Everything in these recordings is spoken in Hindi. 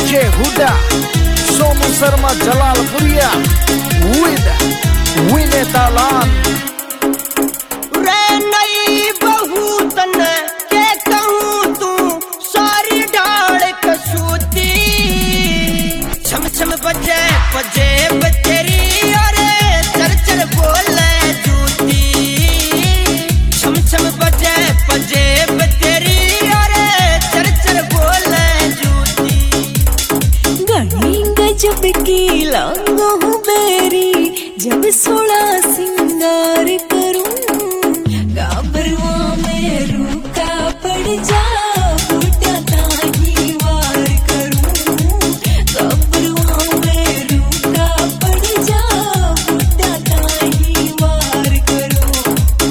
डीजे हुडा, सोनू शर्मा जलालपुरिया विद विने दालान। रे नई बहू तने के कहूँ तू सारी ढाल कसूती, छम छम बजे बजे तेरी और चर चर बोले जूती, छम छम बजे बजे तेरी और चर चर बोले जूती। गणी गजब की लांगो बेरी जब सोला सिंगार करूं, गाबरवा में रूका पड़ जा बूटा ताही वार करूं, गाबरवा में रूका पड़ जा बूटा ताही वार करूं।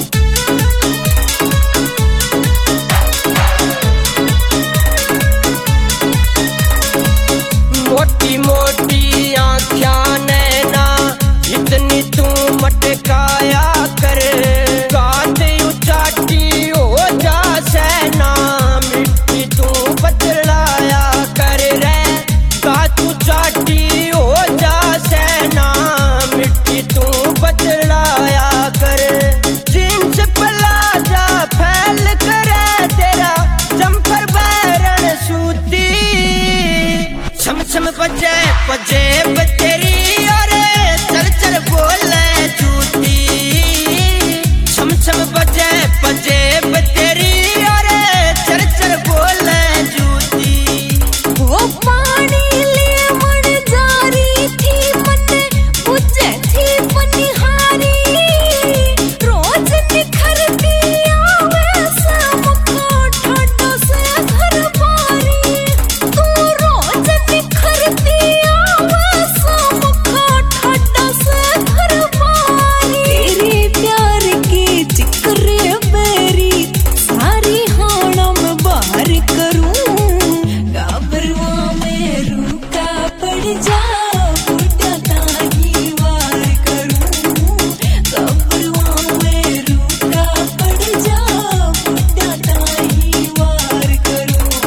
मोटी मोटी आँखियाँ नैना इतनी तू मटकाया कर, गाते उचाटी हो जा सेना मिट्टी तू बदलाया कर रे, गात उचाटी हो जा सेना मिट्टी तू बदलाया कर। जींस प्लाजा फैल करे तेरा जम्पर बैरन सूती, छम छम बजे बजे तेरी और चल चल बोले जूती, छम छम बजे बजे तेरी और चल चल बोले जूती। वो पानी ले मर जारी थी मन बुझे थी बनिहारी, रोज निखरती आवे से मुखो ठाडो से घर बारी, तू रोज निखरती आवे से मुखो ठाडो से घर बारी। तेरे प्यार के चिकरे बेरी सारी हाणम बाहर करूं, गाबरवा में रूका पड़ जा बूटा ताही वार करूं, गाबरवा में रूका पड़ जा बूटा ताही वार करूं।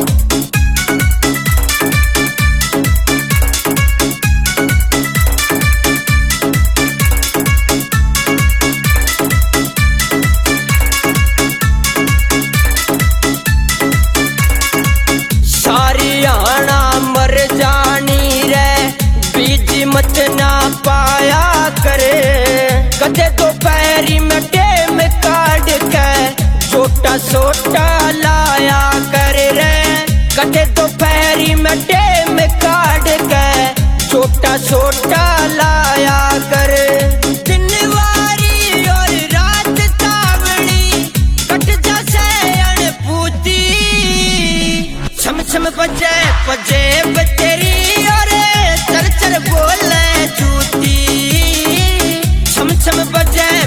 सारी आना मर जानी रे बीज मत ना पाया करे, कदे तो पैरी में टेम काट के छोटा छोटा लाया करे रे, कदे तो पैरी में टेम काट के छोटा छोटा लाया करे। दिनवारी और रात तावड़ी कट जासे अनपूती, छम छम बजे बजे तेरी और चर चर बोले जूती, छम छम बजे